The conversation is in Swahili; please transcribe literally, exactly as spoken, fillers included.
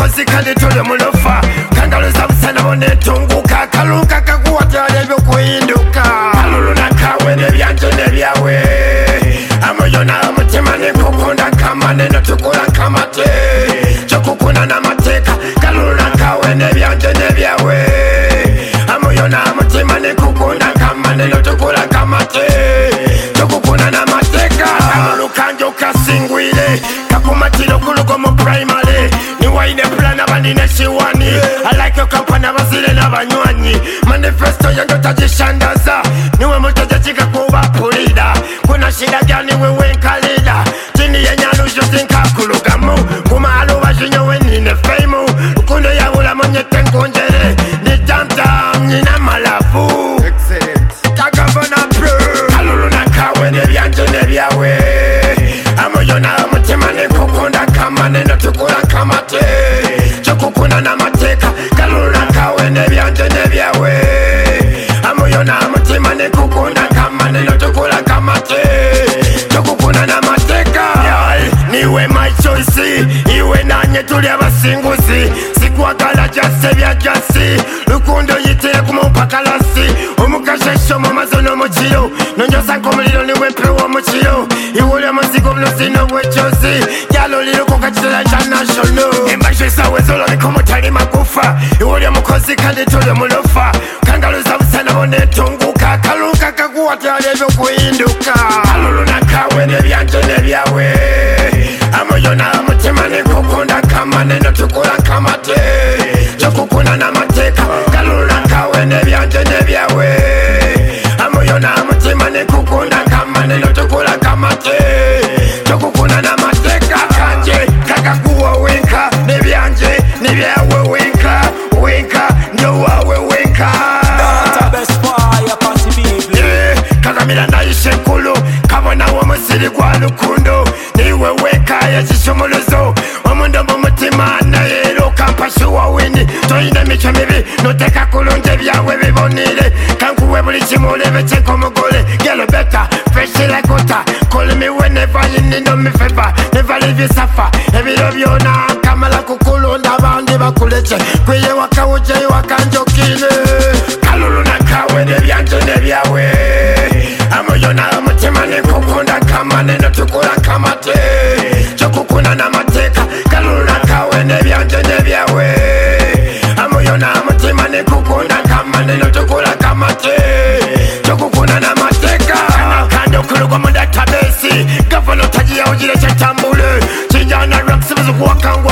mukozi kandi tuli mulofa kangaluza busana bonetunguka kalunga kakuwatala ebyokuhinduka kalulu nakawe nebyanje nebyawe amoyona omutima nekukunda kamane notukula kamate kyokukuna n'amateeka kalulu nakawe nebyanje nebyawe amoyona omutima nekukunda kamane notukula kamate kyokukuna n'amateeka kalulu kanje okasingwire kakumatira okuluga mu primary niwaine plan abanine shiwani I like your company abazire n'abanywanyi manifesto yange tagishandaza niwe mutegekika kuba pulida kuna shida gani wewe nkalida chini yenyanu jotinka kulugamu kumalo bajinyowe nine fame ukundo yabula monyete nkonjere ni tamtam nina malafu excellent kagavana pro kalulu nakawe nebyanje nebyawe amoyona omutima nekukunda kamane notukula kamate kyokukuna n'amateeka kalulu nakawe nebyanje nebyawe amoyona omutima nekukunda kamane notukula kamate kyokukuna n'amateeka niwe my choice iwe nanye tuli abasinguzi sikwagala jase bya jasi lukundo yitire kumumpakalasi omukashesho mu mazono mu kiro nonyosa nkomuliro niwe mpewo mu kiro iwuli omuzigo bulosi n'obwecozi gyalolireko kakitera international embasho esawe zoloneka omutali magufa iwuli omukozi kandi tuli mulofa kangaluza busana bonetunguka kalunga kakuwatala ebyokuhinduka kalulu nakawe nebyanje nebyawe amoyona omutima nekukunda kamane notukula kamate kyokukuna n'amateeka kalulu nakawe nebyanje nebyawe amoyona omutima nekukunda kamane notukula kamate kyokukuna n'amateeka kanje kakakuwa wenka nebyanje nebyawe wenka wenka ndowawe wenka kakamira nayishe nkulu kabonawo omusiri gwa lukundo niwe weka yekishumuluzo omundo mu mutima nayero kampashuwa wini toyina emico mibi noteka kulungi ebyawe bibonire kankuwe buli kimulebe kyenkomugole gelo beta feshilekota call me whenever you need me favor never leave you suffer ebiro byona kamala kukulunda abandi bakuleke kwiye wakawuje wakanjokile kalulu nakawe nebyanje nebyawe amoyona omutima nekukunda kamane notukula kamate kyokukuna n'amateeka kalulu nakawe nebyanje nebyawe amoyona omutima nekukunda kamane notukula kamate kyokukuna n'amateeka kandi okuluga mu database gavana otagiyawo gire kyetambule kijana raksibuzi kuwakangwa